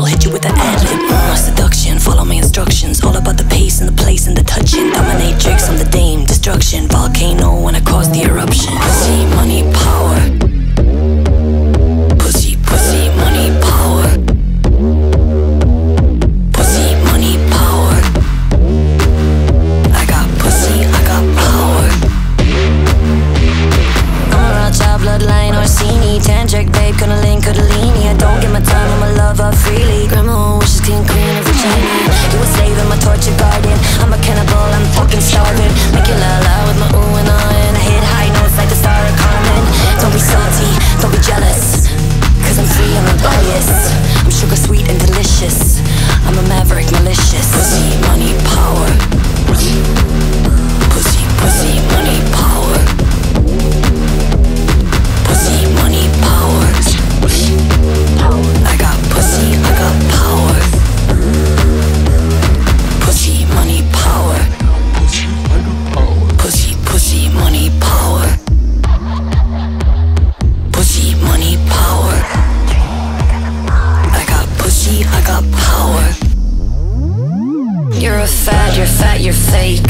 hit you with the ad-lib. My seduction, follow my instructions. All about the pace and the place and the touching. Dominatrix, I'm the dame, destruction. Volcano when I cause the eruption. Pussy, money, power. Pussy, pussy, money, power. Pussy, money, power. I got pussy, I got power. I'm a Rothschild bloodline Orsini. Tantric babe, Cunnilingus, Kundalini. I don't get my time, I'ma love her freely. Grandma wishes clean, queen of Virginia. You a slave in my torture garden. I'm a cannibal, I'm fucking starving. Make you la la with my ooh and ah. And I hit high notes like the star of Carmen. Don't be salty, don't be jealous, cause I'm free, I'm rebellious. I'm sugar sweet and delicious. I'm a maverick, malicious. Pussy, money, power. Pussy, pussy, money, power. Pussy, money, power. I got pussy, I got power. Pussy, money, power. Pussy, pussy, money, power. Pussy, money, power. I got pussy, I got power. You're a fad, you're fat, you're fake.